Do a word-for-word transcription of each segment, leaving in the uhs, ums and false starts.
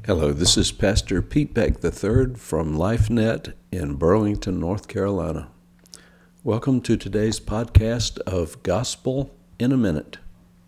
Hello, this is Pastor Pete Beck the third from LifeNet in Burlington, North Carolina. Welcome to today's podcast of Gospel in a Minute.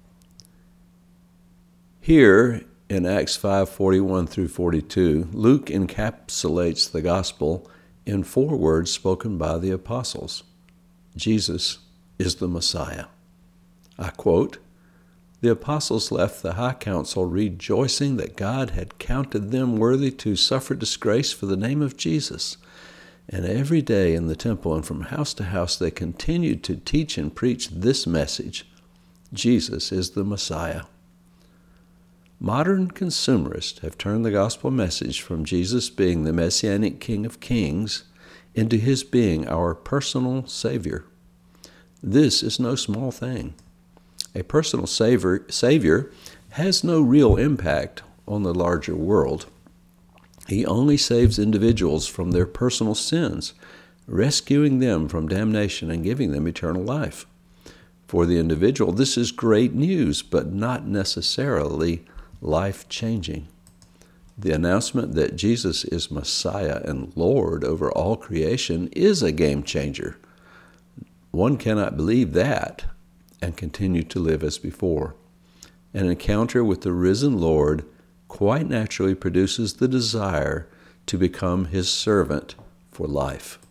Here in Acts five forty-one through forty-two, Luke encapsulates the gospel in four words spoken by the apostles. Jesus is the Messiah. I quote, "The apostles left the high council rejoicing that God had counted them worthy to suffer disgrace for the name of Jesus. And every day in the temple and from house to house they continued to teach and preach this message: Jesus is the Messiah." Modern consumerists have turned the gospel message from Jesus being the Messianic King of Kings into his being our personal Savior. This is no small thing. A personal savior, savior has no real impact on the larger world. He only saves individuals from their personal sins, rescuing them from damnation and giving them eternal life. For the individual, this is great news, but not necessarily life-changing. The announcement that Jesus is Messiah and Lord over all creation is a game changer. One cannot believe that and continue to live as before. An encounter with the risen Lord quite naturally produces the desire to become his servant for life.